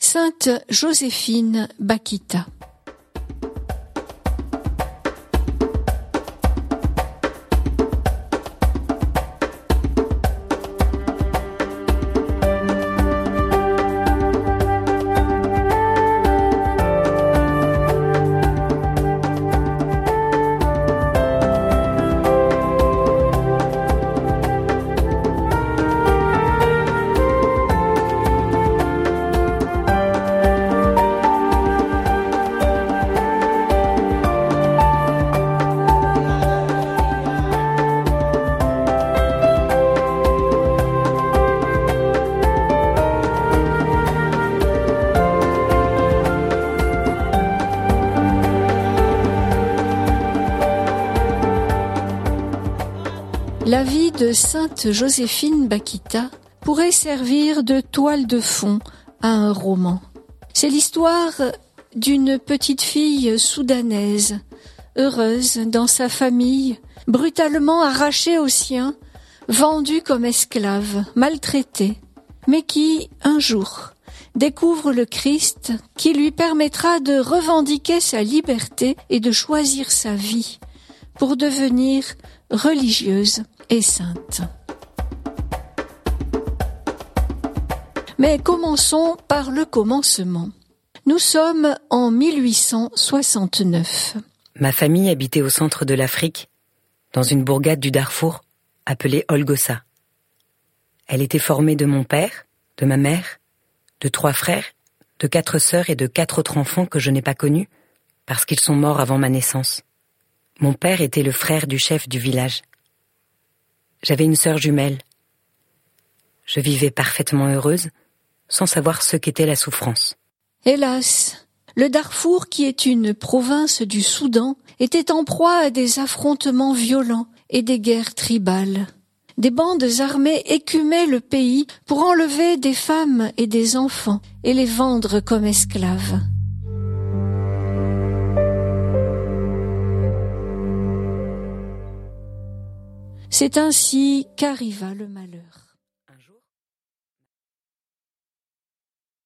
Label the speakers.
Speaker 1: Sainte Joséphine Bakhita. La vie de Sainte Joséphine Bakhita pourrait servir de toile de fond à un roman. C'est l'histoire d'une petite fille soudanaise, heureuse dans sa famille, brutalement arrachée aux siens, vendue comme esclave, maltraitée, mais qui, un jour, découvre le Christ qui lui permettra de revendiquer sa liberté et de choisir sa vie pour devenir religieuse et sainte. Mais commençons par le commencement. Nous sommes en 1869.
Speaker 2: Ma famille habitait au centre de l'Afrique, dans une bourgade du Darfour, appelée Olgossa. Elle était formée de mon père, de ma mère, de 3 frères, de 4 sœurs et de 4 autres enfants que je n'ai pas connus, parce qu'ils sont morts avant ma naissance. Mon père était le frère du chef du village. J'avais une sœur jumelle. Je vivais parfaitement heureuse, sans savoir ce qu'était la souffrance.
Speaker 1: Hélas, le Darfour, qui est une province du Soudan, était en proie à des affrontements violents et des guerres tribales. Des bandes armées écumaient le pays pour enlever des femmes et des enfants et les vendre comme esclaves. C'est ainsi qu'arriva le malheur.